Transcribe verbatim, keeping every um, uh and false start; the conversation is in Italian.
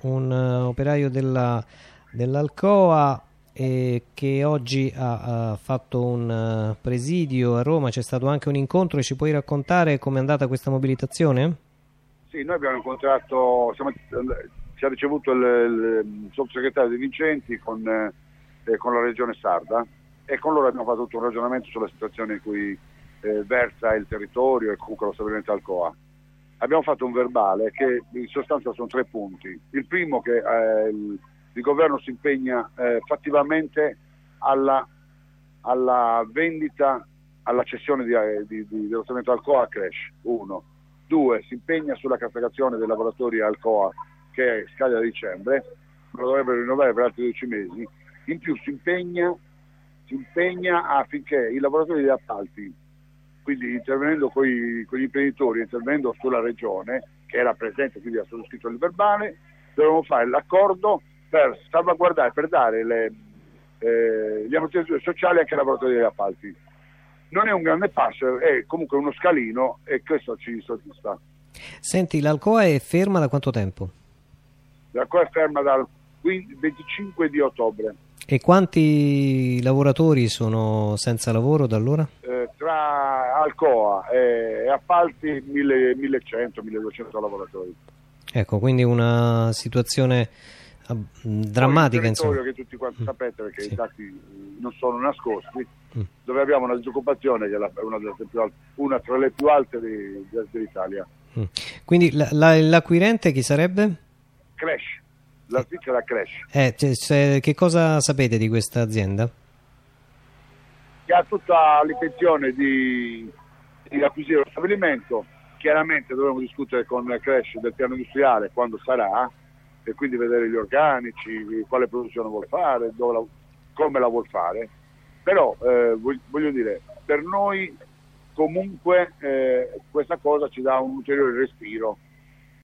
un uh, operaio della, dell'Alcoa eh, che oggi ha, ha fatto un uh, presidio a Roma. C'è stato anche un incontro, e ci puoi raccontare com'è andata questa mobilitazione? Sì, noi abbiamo incontrato, siamo, ci ha ricevuto il, il sottosegretario De Vincenti con, eh, con la regione sarda, e con loro abbiamo fatto tutto un ragionamento sulla situazione in cui eh, versa il territorio e comunque lo stabilimento Alcoa. Abbiamo fatto un verbale che in sostanza sono tre punti. Il primo, che eh, il, il governo si impegna eh, fattivamente alla, alla vendita, alla cessione di, di, di, dello stabilimento Alcoa a Crash, uno. Due, si impegna sulla cassagrazione dei lavoratori Alcoa che scade a dicembre, lo dovrebbero rinnovare per altri dodici mesi. In più si impegna, si impegna affinché i lavoratori degli appalti, quindi intervenendo con gli imprenditori, intervenendo sulla regione, che era presente, quindi ha sottoscritto il verbale, dovevamo fare l'accordo per salvaguardare, per dare le, eh, gli ammortizzatori sociali anche ai lavoratori degli appalti. Non è un grande passo, è comunque uno scalino, e questo ci soddisfa. Senti, l'Alcoa è ferma da quanto tempo? L'Alcoa è ferma dal venticinque di ottobre. E quanti lavoratori sono senza lavoro da allora? Eh, tra Alcoa e appalti millecento milleduecento lavoratori. Ecco, quindi una situazione drammatica, insomma. Che tutti quanti mm. sapete, perché sì. I dati non sono nascosti, mm. dove abbiamo una disoccupazione che è una, delle più alte, una tra le più alte di, di, dell'Italia. Mm. Quindi la, la, l'acquirente chi sarebbe? Crash, la Svizzera Crash. Eh, cioè, cioè, che cosa sapete di questa azienda? Che ha tutta l'intenzione di, di acquisire lo stabilimento. Chiaramente dovremo discutere con Crash del piano industriale quando sarà, e quindi vedere gli organici, quale produzione vuol fare, dove la, come la vuol fare. Però eh, voglio dire, per noi comunque eh, questa cosa ci dà un ulteriore respiro,